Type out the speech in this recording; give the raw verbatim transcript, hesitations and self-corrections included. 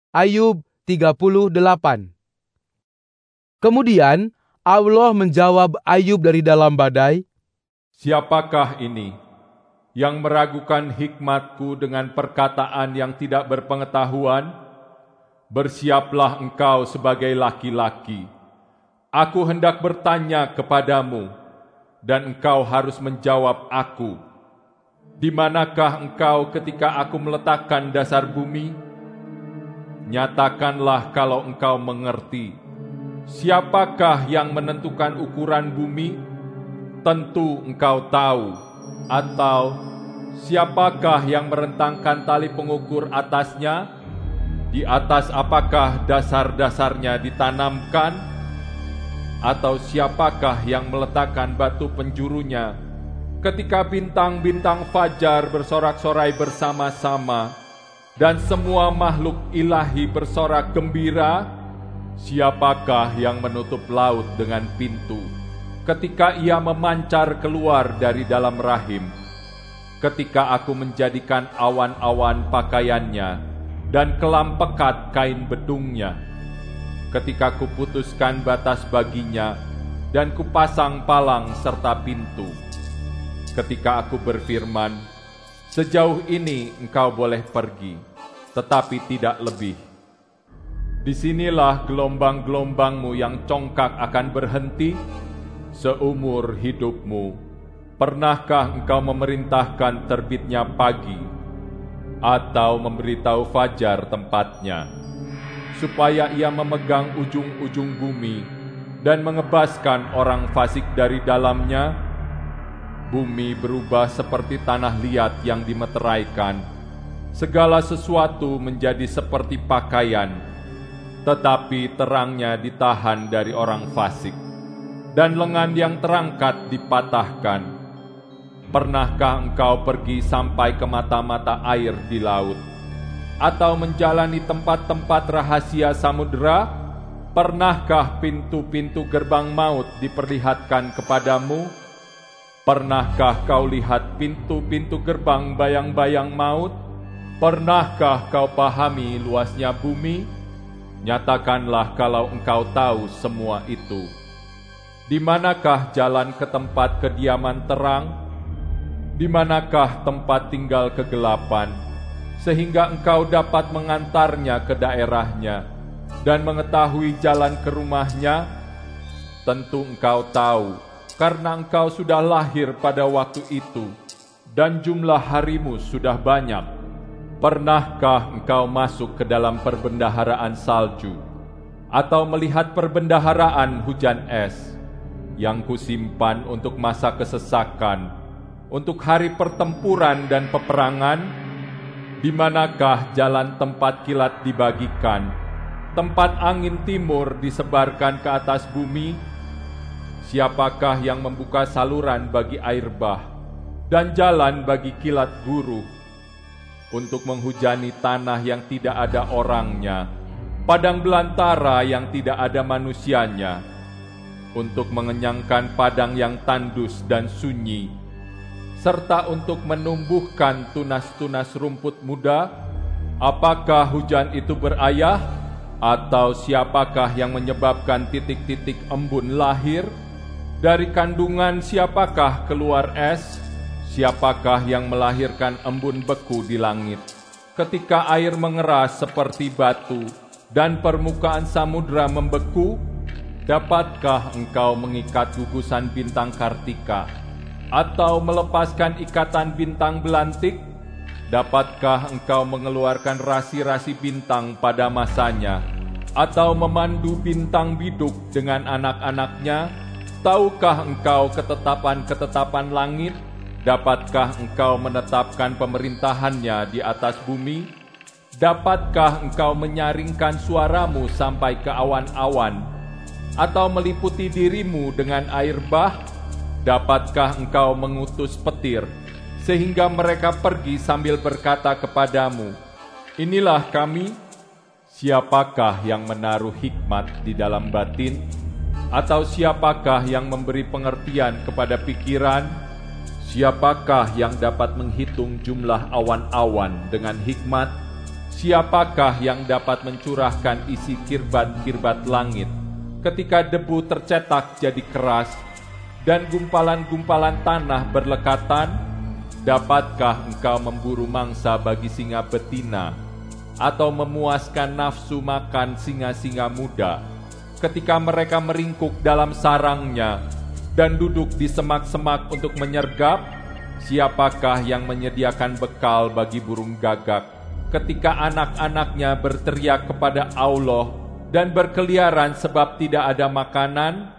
Ayub tiga puluh delapan. Kemudian Allah menjawab Ayub dari dalam badai, "Siapakah ini yang meragukan hikmatku dengan perkataan yang tidak berpengetahuan? Bersiaplah engkau sebagai laki-laki. Aku hendak bertanya kepadamu, dan engkau harus menjawab aku. Di manakah engkau ketika aku meletakkan dasar bumi? Nyatakanlah kalau engkau mengerti. Siapakah yang menentukan ukuran bumi? Tentu engkau tahu. Atau siapakah yang merentangkan tali pengukur atasnya? Di atas apakah dasar-dasarnya ditanamkan? Atau siapakah yang meletakkan batu penjurunya? Ketika bintang-bintang fajar bersorak-sorai bersama-sama, dan semua makhluk ilahi bersorak gembira, siapakah yang menutup laut dengan pintu, ketika ia memancar keluar dari dalam rahim? Ketika aku menjadikan awan-awan pakaiannya, dan kelam pekat kain bedungnya, ketika kuputuskan batas baginya, dan kupasang palang serta pintu, ketika aku berfirman, sejauh ini engkau boleh pergi, tetapi tidak lebih. Disinilah gelombang-gelombangmu yang congkak akan berhenti seumur hidupmu. Pernahkah engkau memerintahkan terbitnya pagi, atau memberitahu fajar tempatnya, supaya ia memegang ujung-ujung bumi dan mengebaskan orang fasik dari dalamnya? Bumi berubah seperti tanah liat yang dimeteraikan, segala sesuatu menjadi seperti pakaian, tetapi terangnya ditahan dari orang fasik, dan lengan yang terangkat dipatahkan. Pernahkah engkau pergi sampai ke mata-mata air di laut, atau menjalani tempat-tempat rahasia samudera? Pernahkah pintu-pintu gerbang maut diperlihatkan kepadamu? Pernahkah kau lihat pintu-pintu gerbang bayang-bayang maut? Pernahkah kau pahami luasnya bumi? Nyatakanlah kalau engkau tahu semua itu. Di manakah jalan ke tempat kediaman terang? Di manakah tempat tinggal kegelapan, sehingga engkau dapat mengantarnya ke daerahnya dan mengetahui jalan ke rumahnya? Tentu engkau tahu, karena engkau sudah lahir pada waktu itu, dan jumlah harimu sudah banyak. Pernahkah engkau masuk ke dalam perbendaharaan salju, atau melihat perbendaharaan hujan es, yang kusimpan untuk masa kesesakan, untuk hari pertempuran dan peperangan? Di manakah jalan tempat kilat dibagikan, tempat angin timur disebarkan ke atas bumi? Siapakah yang membuka saluran bagi air bah, dan jalan bagi kilat buruh, untuk menghujani tanah yang tidak ada orangnya, padang belantara yang tidak ada manusianya, untuk mengenyangkan padang yang tandus dan sunyi, serta untuk menumbuhkan tunas-tunas rumput muda? Apakah hujan itu berayah? Atau siapakah yang menyebabkan titik-titik embun lahir? Dari kandungan siapakah keluar es? Siapakah yang melahirkan embun beku di langit? Ketika air mengeras seperti batu dan permukaan samudra membeku, dapatkah engkau mengikat gugusan bintang Kartika, atau melepaskan ikatan bintang belantik? Dapatkah engkau mengeluarkan rasi-rasi bintang pada masanya, atau memandu bintang biduk dengan anak-anaknya? Tahukah engkau ketetapan-ketetapan langit? Dapatkah engkau menetapkan pemerintahannya di atas bumi? Dapatkah engkau menyaringkan suaramu sampai ke awan-awan, atau meliputi dirimu dengan air bah? Dapatkah engkau mengutus petir, sehingga mereka pergi sambil berkata kepadamu, inilah kami? Siapakah yang menaruh hikmat di dalam batin? Atau siapakah yang memberi pengertian kepada pikiran? Siapakah yang dapat menghitung jumlah awan-awan dengan hikmat? Siapakah yang dapat mencurahkan isi kirbat-kirbat langit ketika debu tercetak jadi keras dan gumpalan-gumpalan tanah berlekatan? Dapatkah engkau memburu mangsa bagi singa betina atau memuaskan nafsu makan singa-singa muda ketika mereka meringkuk dalam sarangnya dan duduk di semak-semak untuk menyergap? Siapakah yang menyediakan bekal bagi burung gagak ketika anak-anaknya berteriak kepada Allah dan berkeliaran sebab tidak ada makanan?